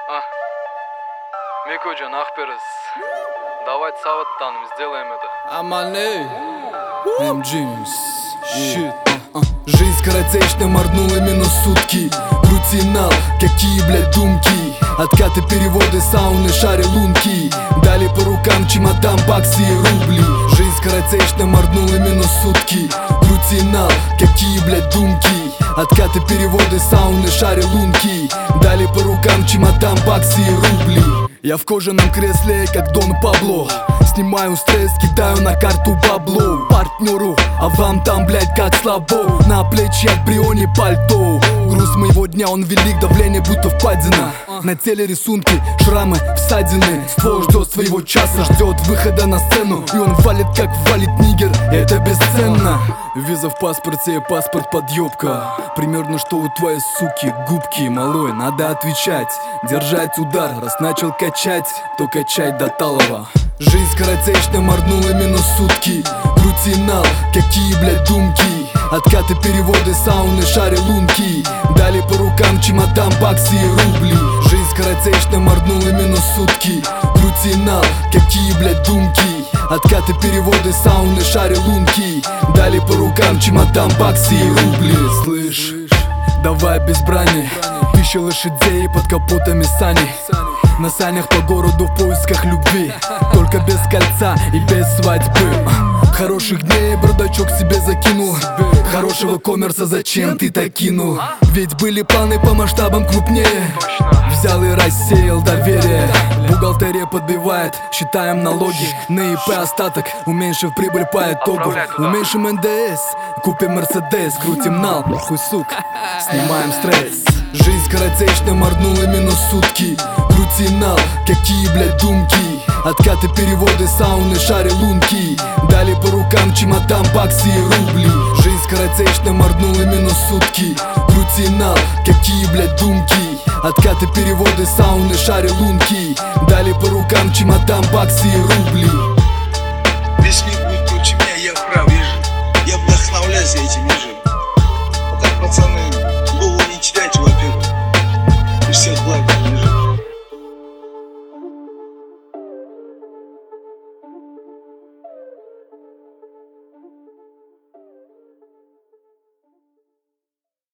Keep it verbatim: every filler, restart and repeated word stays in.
А, Микоджан, Ахперес, давайте саваттаным, сделаем это. Аманы, эм джимс, щит. Жизнь скоротечна, моргнула минус сутки. Крутинал, какие, блядь, думки. Откаты, переводы, сауны, шари, лунки. Дали по рукам чемодан, баксы и рубли. Жизнь скоротечна, моргнула минус сутки. Крутинал, какие, блядь, думки. Откаты, переводы, сауны, шари, лунки. Дали по рукам чемодан, баксы и рубли. Я в кожаном кресле, как Дон Пабло. Снимаю стресс, кидаю на карту бабло партнеру, а вам там, блядь, как слабо. На плечах брионе пальто. Груз моего дня, он велик, давление будто впадина. На теле рисунки, шрамы, всадины. Ствол ждет своего часа, ждет выхода на сцену. И он валит, как валит нигер, и это бесценно. Виза в паспорте, паспорт подъебка. Примерно что у твоей суки губки. Малой, надо отвечать, держать удар. Раз начал качать, то качать до талого. Жизнь скоротечна, моргнула минус сутки. Крутинал, какие, блядь, думки. Откаты, переводы, сауны, шари, лунки. Дали по рукам чемодан, баксы и рубли. Жизнь скоротечна, моргнула минус сутки. Крутинал, какие, блядь, думки. Откаты, переводы, сауны, шари, лунки. Дали по рукам чемодан, баксы и рубли. Слышь, давай без брани. Тысяча лошадей под капотами сани. На санях по городу в поисках любви. Только без кольца и без свадьбы. Хороших дней бардачок себе закинул. Хорошего коммерса зачем ты так кинул? Ведь были планы по масштабам крупнее. Взял и рассеял доверие. Бухгалтерия подбивает, считаем налоги. На ИП остаток, уменьшив прибыль по итогу. Уменьшим эн дэ эс, купим Мерседес. Крутим нал, хуй сук, снимаем стресс. Жизнь скоротечна, моргнула минус сутки. Крутинал, какие, блядь, думки. Откаты, переводы, сауны, шари, лунки. Дали по рукам чемодан, баксы и рубли. Жизнь скоротечна, моргнула минус сутки. Крутинал, какие, блядь, думки. Откаты, переводы, сауны, шари, лунки. Дали по рукам чемодан, баксы и рубли.